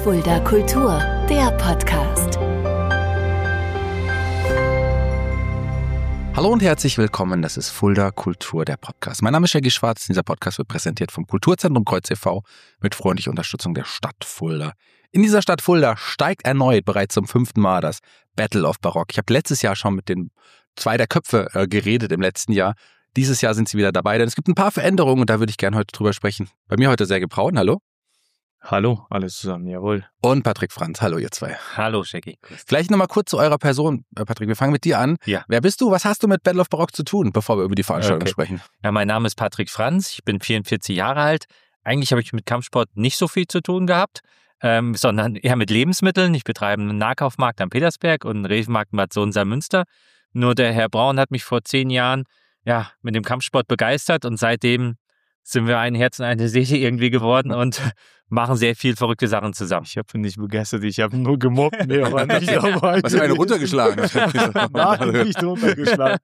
Fulda Kultur, der Podcast. Hallo und herzlich willkommen, das ist Fulda Kultur, der Podcast. Mein Name ist Shaggy Schwarz, dieser Podcast wird präsentiert vom Kulturzentrum Kreuz e.V. mit freundlicher Unterstützung der Stadt Fulda. In dieser Stadt Fulda steigt erneut bereits zum 5. Mal das Battle of Barock. Ich habe letztes Jahr schon mit den 2 der Köpfe geredet im letzten Jahr. Dieses Jahr sind sie wieder dabei, denn es gibt ein paar Veränderungen und da würde ich gerne heute drüber sprechen. Bei mir heute Sergej Braun, hallo. Hallo, alles zusammen, jawohl. Und Patrick Franz, hallo ihr zwei. Hallo Shaggy. Vielleicht nochmal kurz zu eurer Person, Patrick, wir fangen mit dir an. Ja. Wer bist du, was hast du mit Battle of Barock zu tun, bevor wir über die Veranstaltung sprechen? Ja, mein Name ist Patrick Franz, ich bin 44 Jahre alt. Eigentlich habe ich mit Kampfsport nicht so viel zu tun gehabt, sondern eher mit Lebensmitteln. Ich betreibe einen Nahkaufmarkt am Petersberg und einen Rewe-Markt in Bad Sohn-Salmünster. Nur der Herr Braun hat mich vor 10 Jahren mit dem Kampfsport begeistert und seitdem sind wir ein Herz und eine Seele irgendwie geworden und machen sehr viel verrückte Sachen zusammen. Ich habe nicht begeistert, ich habe nur gemobbt. Nee, aber nicht dabei. Was für eine runtergeschlagen? Nein, nicht runtergeschlagen.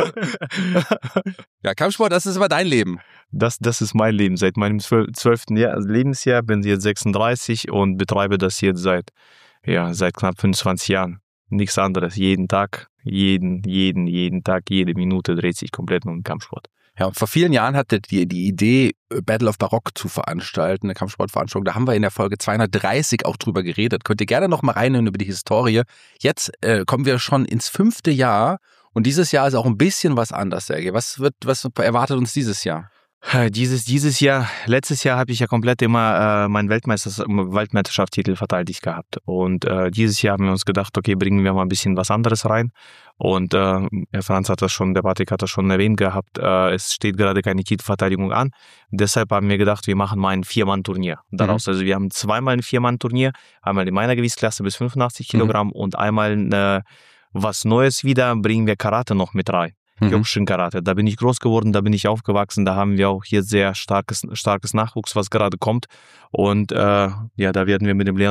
Ja, Kampfsport, das ist aber dein Leben. Das ist mein Leben. Seit meinem 12. Lebensjahr bin ich jetzt 36 und betreibe das jetzt seit knapp 25 Jahren. Nichts anderes. Jeden Tag, jeden Tag, jede Minute dreht sich komplett um den Kampfsport. Ja, und vor vielen Jahren hatte die Idee, Battle of Barock zu veranstalten, eine Kampfsportveranstaltung. Da haben wir in der Folge 230 auch drüber geredet. Könnt ihr gerne noch mal reinhören über die Historie. Jetzt kommen wir schon ins 5. Jahr und dieses Jahr ist auch ein bisschen was anders, Sergej. Was erwartet uns dieses Jahr? Dieses Jahr, letztes Jahr habe ich ja komplett immer meinen Weltmeisterschaftstitel verteidigt gehabt. Und dieses Jahr haben wir uns gedacht, okay, bringen wir mal ein bisschen was anderes rein. Und Herr Franz der Patrick hat das schon erwähnt gehabt, es steht gerade keine Titelverteidigung an. Deshalb haben wir gedacht, wir machen mal ein 4-Mann-Turnier daraus. Also wir haben zweimal ein 4-Mann-Turnier, einmal in meiner Gewichtsklasse bis 85 Kilogramm und einmal was Neues wieder, bringen wir Karate noch mit rein. Karate. Da bin ich groß geworden, da bin ich aufgewachsen, da haben wir auch hier sehr starkes Nachwuchs, was gerade kommt. Und da werden wir mit dem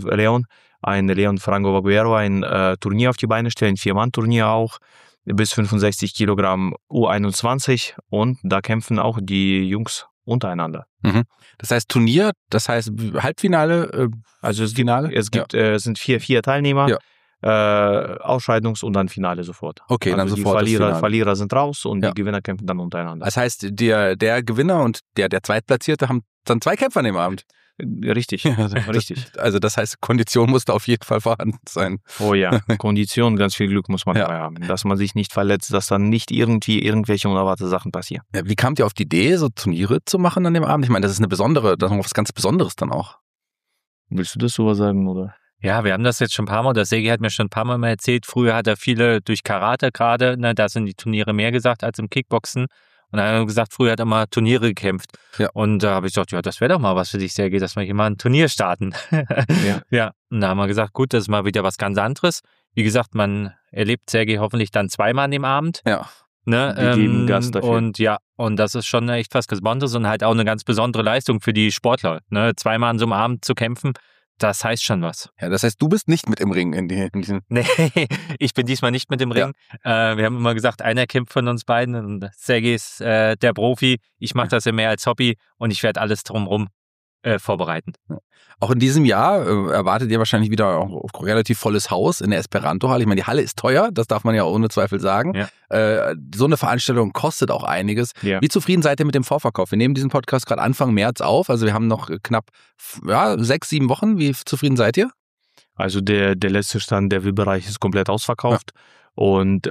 Leon Franco Vaguero ein Turnier auf die Beine stellen, ein 4-Mann-Turnier auch, bis 65 Kilogramm U21 und da kämpfen auch die Jungs untereinander. Das heißt Turnier, das heißt Halbfinale, also das Finale? Es sind vier Teilnehmer. Ja. Ausscheidungs- und dann Finale sofort. Okay, also dann sofort die Verlierer sind raus und die Gewinner kämpfen dann untereinander. Das heißt, der Gewinner und der Zweitplatzierte haben dann 2 Kämpfer an dem Abend. Richtig, richtig. Also das heißt, Kondition muss da auf jeden Fall vorhanden sein. Oh ja, Kondition, ganz viel Glück muss man dabei haben, dass man sich nicht verletzt, dass dann nicht irgendwelche unerwartete Sachen passieren. Ja, wie kamt ihr auf die Idee, so Turniere zu machen an dem Abend? Ich meine, das ist das ist noch was ganz Besonderes dann auch. Willst du das sowas sagen, oder? Ja, wir haben das jetzt schon ein paar Mal, der Sergej hat mir schon ein paar Mal erzählt, früher hat er viele durch Karate gerade, da sind die Turniere mehr gesagt als im Kickboxen. Und dann haben wir gesagt, früher hat er mal Turniere gekämpft. Ja. Und da habe ich gesagt, das wäre doch mal was für dich, Sergej, dass wir hier mal ein Turnier starten. Ja. Und da haben wir gesagt, gut, das ist mal wieder was ganz anderes. Wie gesagt, man erlebt Sergej hoffentlich dann 2-mal an dem Abend. Ja. Ne? Wir geben Gas dafür. Und das ist schon echt was Besonderes und halt auch eine ganz besondere Leistung für die Sportler. Ne? 2-mal an so einem Abend zu kämpfen, das heißt schon was. Ja, das heißt, du bist nicht mit im Ring in diesen. Nee, ich bin diesmal nicht mit im Ring. Ja. Wir haben immer gesagt, einer kämpft von uns beiden und Sergej ist der Profi. Ich mache das ja mehr als Hobby und ich werde alles drumherum vorbereiten. Auch in diesem Jahr erwartet ihr wahrscheinlich wieder auch relativ volles Haus in der Esperanto-Halle. Ich meine, die Halle ist teuer, das darf man ja ohne Zweifel sagen. Ja. So eine Veranstaltung kostet auch einiges. Ja. Wie zufrieden seid ihr mit dem Vorverkauf? Wir nehmen diesen Podcast gerade Anfang März auf, also wir haben noch knapp 6-7 Wochen. Wie zufrieden seid ihr? Also der letzte Stand, der VIP-Bereich ist komplett ausverkauft. Ja. Und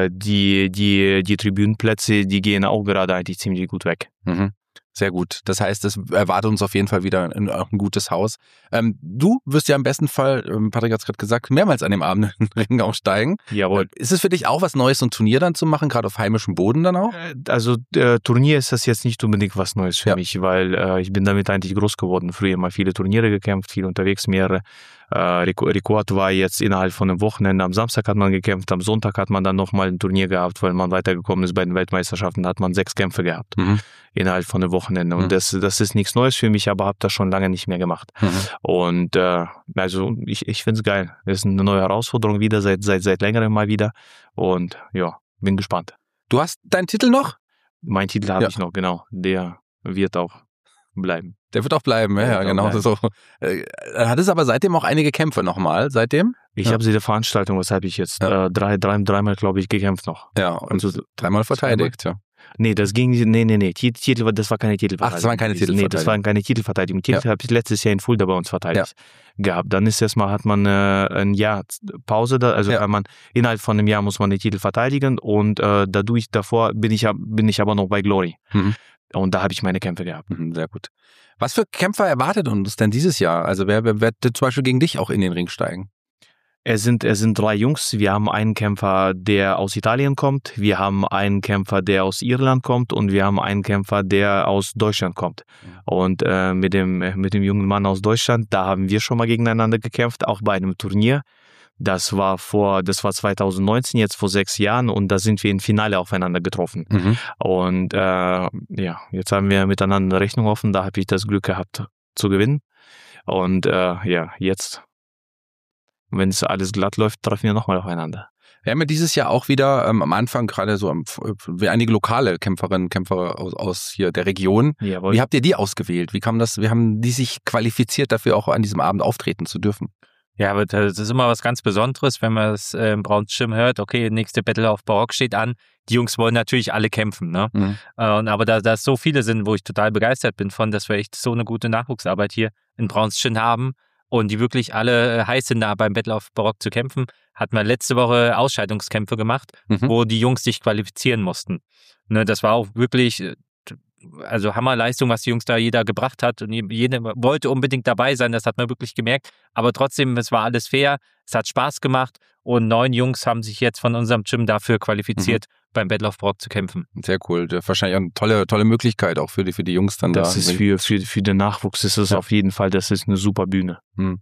die Tribünenplätze, die gehen auch gerade eigentlich ziemlich gut weg. Sehr gut. Das heißt, es erwartet uns auf jeden Fall wieder ein gutes Haus. Du wirst ja im besten Fall, Patrick hat es gerade gesagt, mehrmals an dem Abend in den Ring aufsteigen. Jawohl. Ist es für dich auch was Neues, so ein Turnier dann zu machen, gerade auf heimischem Boden dann auch? Also Turnier ist das jetzt nicht unbedingt was Neues für mich, weil ich bin damit eigentlich groß geworden. Früher mal viele Turniere gekämpft, viel unterwegs, mehrere. Rekord war jetzt innerhalb von einem Wochenende. Am Samstag hat man gekämpft, am Sonntag hat man dann nochmal ein Turnier gehabt, weil man weitergekommen ist bei den Weltmeisterschaften, da hat man 6 Kämpfe gehabt innerhalb von einem Wochenende. Und das ist nichts Neues für mich, aber habe das schon lange nicht mehr gemacht. Und also ich finde es geil. Das ist eine neue Herausforderung wieder, seit längerem mal wieder. Und ja, bin gespannt. Du hast deinen Titel noch? Meinen Titel habe ich noch, genau. Der wird auch bleiben. Der wird auch bleiben, ja, genau. So. Hat es aber seitdem auch einige Kämpfe nochmal, seitdem? Ich habe sie der Veranstaltung, was habe ich jetzt? Dreimal, glaube ich, gekämpft noch. Ja, und Also, 3-mal verteidigt, ja. Nee, das ging, nee. Titel, das war keine Titelverteidigung. Ach, das waren keine Titelverteidigung. Nee, das waren keine Titelverteidigung. Titel habe ich letztes Jahr in Fulda bei uns verteidigt gehabt. Dann ist erstmal, hat man ein Jahr Pause da, also kann man, innerhalb von einem Jahr muss man den Titel verteidigen und davor bin ich aber noch bei Glory. Und da habe ich meine Kämpfe gehabt. Sehr gut. Was für Kämpfer erwartet uns denn dieses Jahr? Also wer wird zum Beispiel gegen dich auch in den Ring steigen? Es sind 3 Jungs. Wir haben einen Kämpfer, der aus Italien kommt. Wir haben einen Kämpfer, der aus Irland kommt. Und wir haben einen Kämpfer, der aus Deutschland kommt. Und mit dem jungen Mann aus Deutschland, da haben wir schon mal gegeneinander gekämpft, auch bei einem Turnier. Das war 2019, jetzt vor 6 Jahren. Und da sind wir im Finale aufeinander getroffen. Und jetzt haben wir miteinander eine Rechnung offen. Da habe ich das Glück gehabt zu gewinnen. Und jetzt, wenn es alles glatt läuft, treffen wir nochmal aufeinander. Wir haben ja dieses Jahr auch wieder am Anfang gerade so einige lokale Kämpferinnen und Kämpfer aus hier der Region. Jawohl. Wie habt ihr die ausgewählt? Wie kam das? Wie haben die sich qualifiziert, dafür auch an diesem Abend auftreten zu dürfen? Ja, aber das ist immer was ganz Besonderes, wenn man es im Brauns Gym hört, okay, nächste Battle of Barock steht an. Die Jungs wollen natürlich alle kämpfen, ne? Aber da so viele sind, wo ich total begeistert bin von, dass wir echt so eine gute Nachwuchsarbeit hier in Brauns Gym haben und die wirklich alle heiß sind, da beim Battle of Barock zu kämpfen, hat man letzte Woche Ausscheidungskämpfe gemacht, wo die Jungs sich qualifizieren mussten. Ne, das war auch wirklich, also Hammerleistung, was die Jungs da jeder gebracht hat und jeder wollte unbedingt dabei sein, das hat man wirklich gemerkt, aber trotzdem, es war alles fair, es hat Spaß gemacht und 9 Jungs haben sich jetzt von unserem Gym dafür qualifiziert, beim Battle of Barock zu kämpfen. Sehr cool, wahrscheinlich auch eine tolle Möglichkeit auch für die Jungs dann das da. Das ist für den Nachwuchs ist es auf jeden Fall, das ist eine super Bühne.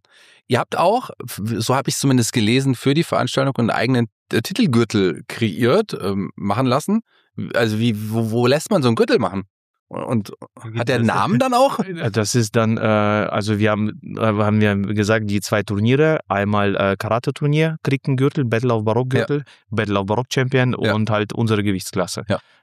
Ihr habt auch, so habe ich es zumindest gelesen, für die Veranstaltung einen eigenen Titelgürtel kreiert, machen lassen. Also wo lässt man so einen Gürtel machen? Und hat der einen Namen dann auch? Das ist dann, also wir haben gesagt, die 2 Turniere, einmal Karate-Turnier kriegt einen Gürtel, Battle of Barock Gürtel, Battle of Barock Champion und halt unsere Gewichtsklasse.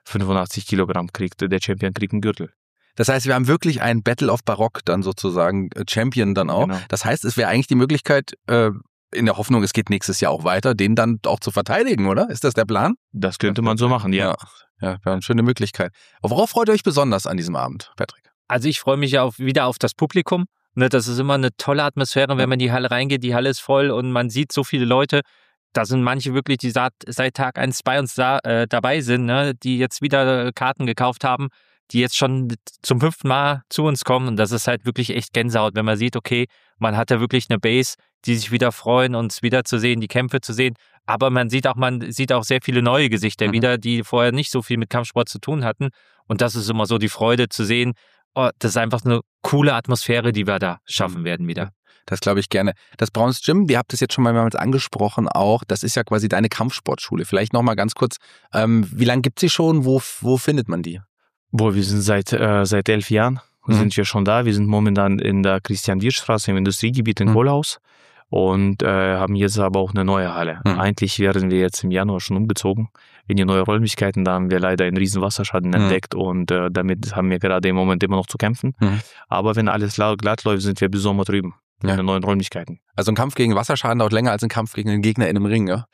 85 Kilogramm der Champion kriegt einen Gürtel. Das heißt, wir haben wirklich einen Battle of Barock dann sozusagen Champion dann auch. Genau. Das heißt, es wäre eigentlich die Möglichkeit, in der Hoffnung, es geht nächstes Jahr auch weiter, den dann auch zu verteidigen, oder? Ist das der Plan? Das könnte man so machen, ja. Ja, wäre eine schöne Möglichkeit. Worauf freut ihr euch besonders an diesem Abend, Patrick? Also ich freue mich ja wieder auf das Publikum. Ne, das ist immer eine tolle Atmosphäre, wenn man in die Halle reingeht. Die Halle ist voll und man sieht so viele Leute. Da sind manche wirklich, die seit Tag 1 bei uns dabei sind, ne, die jetzt wieder Karten gekauft haben, die jetzt schon zum 5. Mal zu uns kommen. Und das ist halt wirklich echt Gänsehaut, wenn man sieht, okay, man hat da wirklich eine Base, die sich wieder freuen, uns wiederzusehen, die Kämpfe zu sehen. Aber man sieht auch sehr viele neue Gesichter wieder, die vorher nicht so viel mit Kampfsport zu tun hatten. Und das ist immer so die Freude zu sehen. Oh, das ist einfach eine coole Atmosphäre, die wir da schaffen werden wieder. Das glaube ich gerne. Das Brauns Gym, ihr habt es jetzt schon mal mehrmals angesprochen auch, das ist ja quasi deine Kampfsportschule. Vielleicht nochmal ganz kurz, wie lange gibt es sie schon? Wo findet man die? Wir sind seit 11 Jahren sind wir schon da. Wir sind momentan in der Christian-Wirth-Straße im Industriegebiet in Kohlhaus und haben jetzt aber auch eine neue Halle. Eigentlich wären wir jetzt im Januar schon umgezogen in die neuen Räumlichkeiten. Da haben wir leider einen riesen Wasserschaden entdeckt und damit haben wir gerade im Moment immer noch zu kämpfen. Aber wenn alles glatt läuft, sind wir bis Sommer drüben in den neuen Räumlichkeiten. Also ein Kampf gegen Wasserschaden dauert länger als ein Kampf gegen einen Gegner in einem Ring, ja?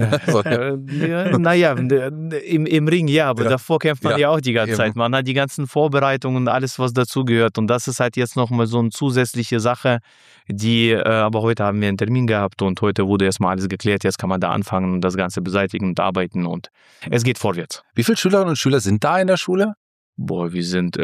Naja, im Ring ja, aber davor kämpft man ja auch die ganze Zeit. Man hat die ganzen Vorbereitungen und alles, was dazugehört. Und das ist halt jetzt nochmal so eine zusätzliche Sache, aber heute haben wir einen Termin gehabt und heute wurde erstmal alles geklärt. Jetzt kann man da anfangen und das Ganze beseitigen und arbeiten und es geht vorwärts. Wie viele Schülerinnen und Schüler sind da in der Schule? Wir sind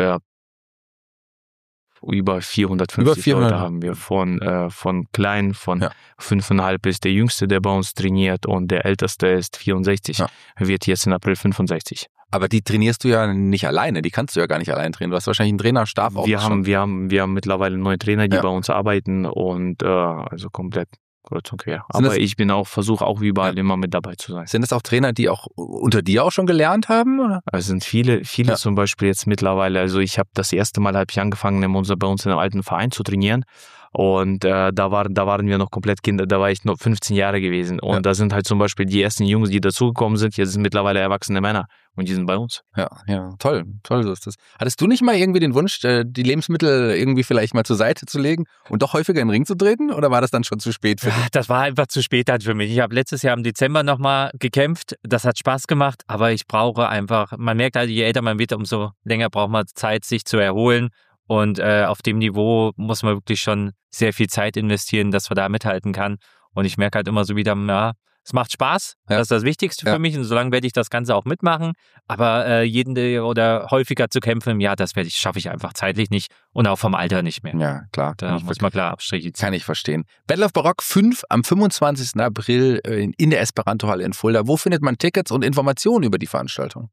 über 450 Leute haben wir von klein, von 5,5 ist der Jüngste, der bei uns trainiert und der Älteste ist 64, wird jetzt in April 65. Aber die trainierst du ja nicht alleine, die kannst du ja gar nicht allein trainieren. Du hast wahrscheinlich einen Trainerstab auch schon. Wir haben mittlerweile 9 Trainer, die bei uns arbeiten und also komplett kreuz und quer. Aber ich versuche auch überall immer mit dabei zu sein. Sind das auch Trainer, die auch unter dir auch schon gelernt haben? Oder? Es sind viele zum Beispiel jetzt mittlerweile. Also das erste Mal habe ich angefangen, bei uns in einem alten Verein zu trainieren. Und da waren wir noch komplett Kinder, da war ich noch 15 Jahre gewesen. Und da sind halt zum Beispiel die ersten Jungs, die dazugekommen sind, jetzt sind mittlerweile erwachsene Männer und die sind bei uns. Ja, toll, so ist das. Hattest du nicht mal irgendwie den Wunsch, die Lebensmittel irgendwie vielleicht mal zur Seite zu legen und doch häufiger in den Ring zu treten? Oder war das dann schon zu spät für dich? Das war einfach zu spät dann für mich. Ich habe letztes Jahr im Dezember nochmal gekämpft. Das hat Spaß gemacht, aber ich brauche einfach, man merkt halt, je älter man wird, umso länger braucht man Zeit, sich zu erholen. Und auf dem Niveau muss man wirklich schon sehr viel Zeit investieren, dass man da mithalten kann. Und ich merke halt immer so wieder, ja, es macht Spaß. Das ist das Wichtigste für mich. Und solange werde ich das Ganze auch mitmachen. Aber jeden oder häufiger zu kämpfen im Jahr, schaffe ich einfach zeitlich nicht und auch vom Alter nicht mehr. Ja, klar. Da muss man klar Abstriche ziehen. Kann ich verstehen. Battle of Barock 5 am 25. April in der Esperanto-Halle in Fulda. Wo findet man Tickets und Informationen über die Veranstaltung?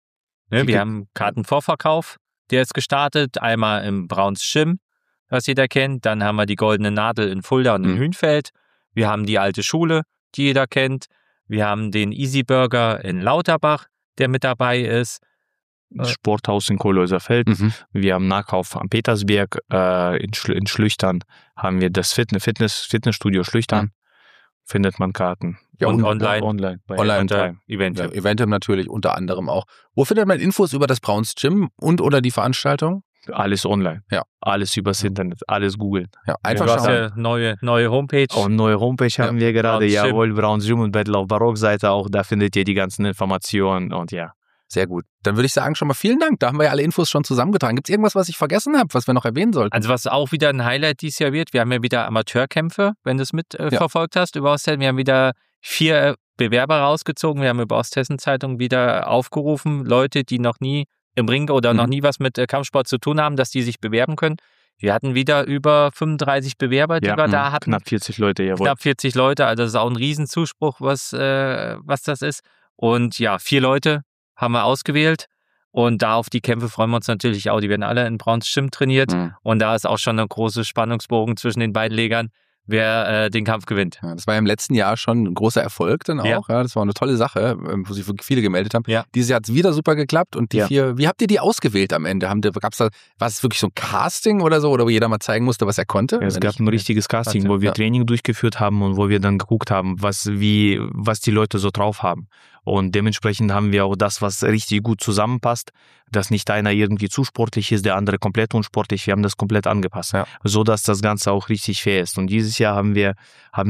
Wir haben Kartenvorverkauf. Der ist gestartet, einmal im Brauns Schim, was jeder kennt. Dann haben wir die Goldene Nadel in Fulda und in Hünfeld. Wir haben die Alte Schule, die jeder kennt. Wir haben den Easy Burger in Lauterbach, der mit dabei ist. Das Sporthaus in Kohlhäuserfeld. Wir haben Nahkauf am Petersberg. In Schlüchtern haben wir das Fitnessstudio Schlüchtern. Findet man Karten. Ja, und online bei Eventim. Ja, Eventim natürlich unter anderem auch. Wo findet man Infos über das Brauns Gym und oder die Veranstaltung? Alles online. Ja. Alles übers Internet. Alles googeln. Ja, einfach du hast schauen. ja neue Homepage. Und neue Homepage haben wir gerade. Brauns Gym. Jawohl, Brauns Gym und Battle of Barock Seite auch. Da findet ihr die ganzen Informationen und ja. Sehr gut. Dann würde ich sagen, schon mal vielen Dank. Da haben wir ja alle Infos schon zusammengetragen. Gibt es irgendwas, was ich vergessen habe, was wir noch erwähnen sollten? Also was auch wieder ein Highlight dieses Jahr wird, wir haben ja wieder Amateurkämpfe, wenn du es verfolgt hast über Osthessen. Wir haben wieder 4 Bewerber rausgezogen. Wir haben über Osthessen Zeitung wieder aufgerufen, Leute, die noch nie im Ring oder noch nie was mit Kampfsport zu tun haben, dass die sich bewerben können. Wir hatten wieder über 35 Bewerber, die wir da hatten. Knapp 40 Leute, jawohl. Knapp 40 Leute, also das ist auch ein Riesenzuspruch, was das ist. Und ja, 4 Leute haben wir ausgewählt und da auf die Kämpfe freuen wir uns natürlich auch. Die werden alle in Brauns Gym trainiert und da ist auch schon ein großer Spannungsbogen zwischen den beiden Legern, wer den Kampf gewinnt. Ja, das war ja im letzten Jahr schon ein großer Erfolg dann auch. Ja, das war eine tolle Sache, wo sich wirklich viele gemeldet haben. Ja. Dieses Jahr hat es wieder super geklappt und die 4, wie habt ihr die ausgewählt am Ende? War es wirklich so ein Casting oder so, oder wo jeder mal zeigen musste, was er konnte? Ja, es gab ein richtiges Casting, wo wir Training durchgeführt haben und wo wir dann geguckt haben, was die Leute so drauf haben. Und dementsprechend haben wir auch das, was richtig gut zusammenpasst, dass nicht einer irgendwie zu sportlich ist, der andere komplett unsportlich. Wir haben das komplett angepasst, so dass das Ganze auch richtig fair ist. Und dieses Jahr haben wir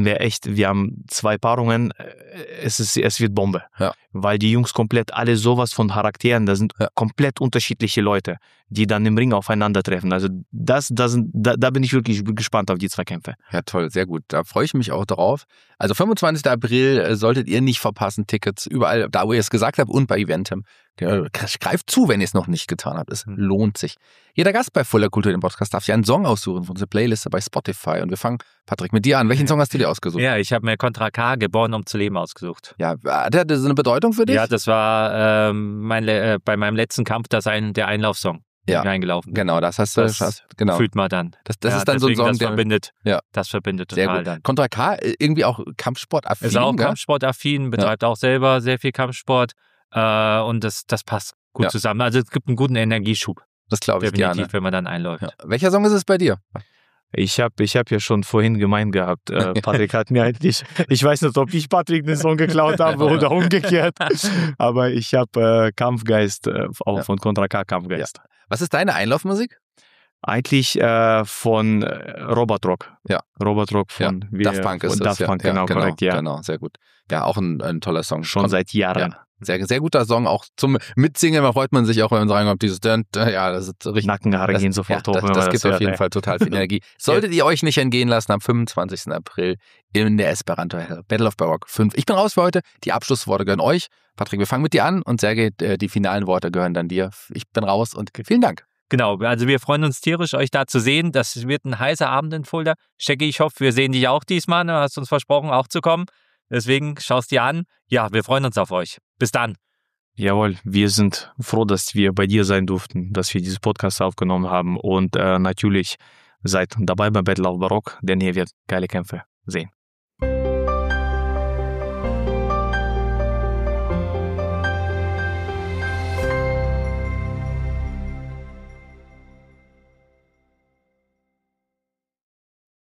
2 Paarungen. Es wird Bombe, weil die Jungs komplett alle sowas von Charakteren, das sind komplett unterschiedliche Leute, die dann im Ring aufeinandertreffen. Also da bin ich wirklich gespannt auf die 2 Kämpfe. Ja, toll, sehr gut. Da freue ich mich auch drauf. Also 25. April solltet ihr nicht verpassen, Tickets überall, da wo ihr es gesagt habt und bei Eventim. Greift zu, wenn ihr es noch nicht getan habt. Es lohnt sich. Jeder Gast bei Fulda Kultur, dem Podcast, darf sich einen Song aussuchen von unserer Playliste bei Spotify. Und wir fangen, Patrick, mit dir an. Welchen Song hast du dir ausgesucht? Ja, ich habe mir Contra K, Geboren um zu leben, ausgesucht. Ja, hat das eine Bedeutung für dich? Ja, das war bei meinem letzten Kampf der Einlaufsong. Reingelaufen. Genau, das hast du. Genau. Fühlt man dann. Das ist dann so ein Song, das verbindet total dann. Contra K, irgendwie auch Kampfsportaffin. Ist auch kampfsportaffin, betreibt auch selber sehr viel Kampfsport und das passt gut zusammen. Also es gibt einen guten Energieschub. Das glaube ich definitiv, gerne. Wenn man dann einläuft. Ja. Welcher Song ist es bei dir? Ich hab ja schon vorhin gemeint gehabt, Patrick hat mir eigentlich, ich weiß nicht, ob ich Patrick den Song geklaut habe oder umgekehrt, aber ich habe Kampfgeist, auch von Contra K Kampfgeist. Ja. Was ist deine Einlaufmusik? Eigentlich von Robotrock. Ja. Robotrock von Daft Punk ist das. Daft Punk, genau, korrekt, ja. Genau, sehr gut. Ja, auch ein toller Song. Schon seit Jahren. Ja. Sehr, sehr guter Song, auch zum Mitsingen, da freut man sich auch, wenn man reinkommt, dieses das ist richtig. Nackenhaare gehen sofort hoch. Das gibt auf jeden Fall total viel Energie. Solltet ihr euch nicht entgehen lassen, am 25. April in der Esperanto Battle of Barock 5. Ich bin raus für heute, die Abschlussworte gehören euch. Patrick, wir fangen mit dir an und Sergej, die finalen Worte gehören dann dir. Ich bin raus und vielen Dank. Genau, also wir freuen uns tierisch, euch da zu sehen. Das wird ein heißer Abend in Fulda. Stecki, ich hoffe, wir sehen dich auch diesmal. Du hast uns versprochen, auch zu kommen. Deswegen schaust dir an. Ja, wir freuen uns auf euch. Bis dann. Jawohl, wir sind froh, dass wir bei dir sein durften, dass wir dieses Podcast aufgenommen haben und natürlich seid dabei bei Battle of Barock, denn ihr werdet geile Kämpfe sehen.